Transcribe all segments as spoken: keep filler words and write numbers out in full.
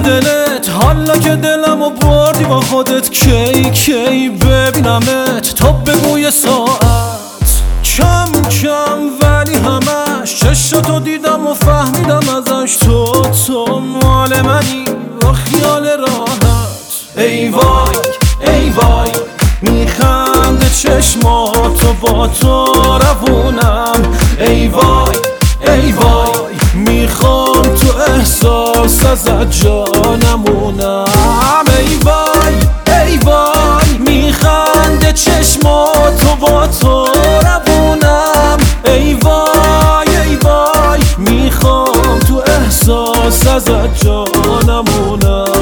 دلت حالا که دلمو بردی با خودت، کی کی ببینمت تا بگوی ساعت. کم کم ولی همش چشاتو دیدم و فهمیدم ازش تو تو مال منی با خیال راحت. ای وای ای وای میخنده چشماتو با تو روونم. ای وای ای وای میخوام تو احساس ازت جا نمونم. ای وای ای وای میخنده چشماتو با تو روونم. ای وای ای وای میخوام تو احساس ازت جا نمونم.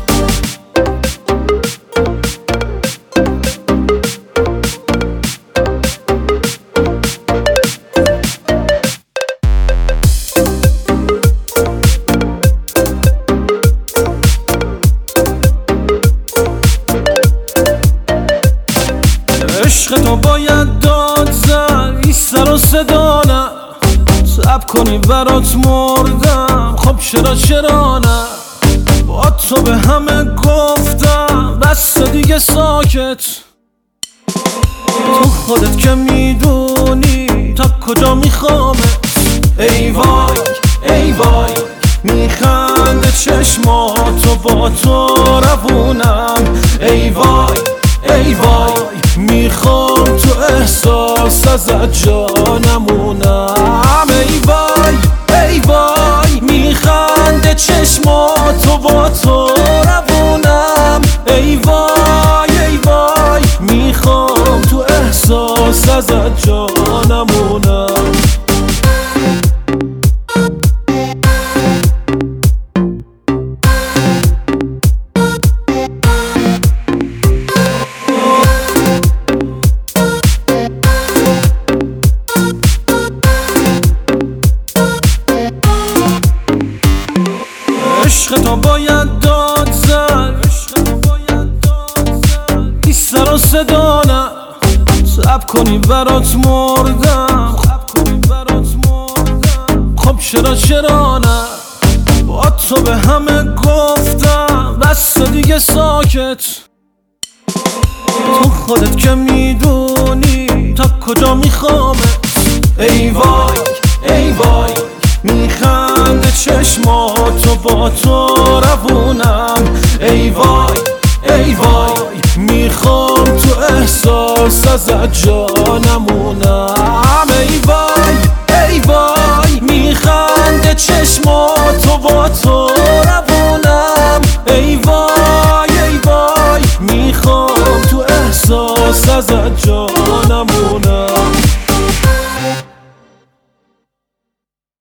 عشق تو باید داد زد این سر و صدا نه، صبر کنی برات مردم خب چرا چرا نه. با تو به همه گفتم بس دیگه ساکت. تو خودت که میدونی تا کجا میخوامت. ای وای ای وای میخنده چشماتو با تو روونم. ای وای ای وای میخوام تو احساس ازت جا نمونم. ای وای ای وای میخنده چشماتو با تو روونم. ای وای ای وای میخوام تو احساس ازت جا نمونم. عشق تو باید داد زد این سر و صدا نه، صبر کنی برات مردم خب چرا چرا نه. با تو به همه گفتم بس دیگه ساکت. تو خودت که میدونی تا کجا میخوامت. ای وای ای وای میخنده چشماتو با تو روونم. ای وای ای وای میخوام تو احساس ازت جا نمونم.